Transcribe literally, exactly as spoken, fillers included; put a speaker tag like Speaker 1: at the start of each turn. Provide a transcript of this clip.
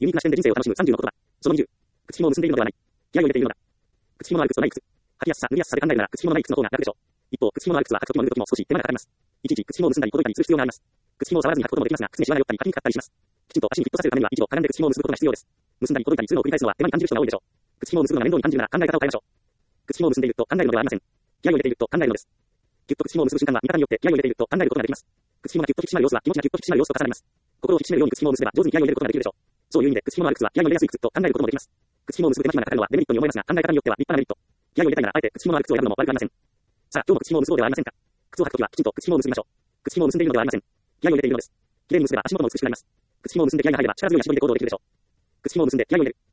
Speaker 1: ユニークな視点で人生を楽しむさんじゅうの言葉。そのにじゅう。靴紐を結んでいるのではない。気合を入れているのだ。靴紐のある靴とない靴。履きやすさ、脱ぎやすさで考えるなら靴紐のない靴の方が楽でしょう。一方、靴紐のある靴は履くときも脱ぐときも少し手間がかかります。いちいち靴紐を結んだりほどいたりする必要があります。靴紐を触らずに履くこともできますが、靴にシワが寄ったり、パキンかかったりします。きちんと足にフィットさせるためには、一度かがんで靴紐を結ぶことが必要です。結んだりほどいたりするのを繰り返すのは手間に感じる人が多いでしょう。靴紐を結ぶのが面倒に感じるなら考え方を変えましょう。靴紐を結んでいると考えるのではありません。気合を入れていると考えるのです。ぎゅっと靴紐を結ぶ瞬間は見方によって気合を入れていると考えることができます。靴紐がぎゅっと引き締まる様子は気持ちがぎゅっと引き締まる様子と重なります。心を引き締めるように靴紐を結べば上手に気合を入れることができるでしょう。そういう意味で靴紐のある靴は気合を入れやすい靴と考えることもできます。靴紐を結ぶ手間暇がかかるのはデメリットに思えますが、考え方によっては立派なメリット。気合を入れたいならあえて靴紐のある靴を選ぶのも悪くありません。さあ、今日も靴紐を結ぼうではありませんか。靴を履くときはきちんと靴紐を結びましょう。靴紐を結んでいるのではありません。気合を入れているのです。きれいに結べば足元も美しくなります。靴紐を結んで気合が入れば力強い足取りで行動できるでしょう。靴紐を結んで気合を入れる。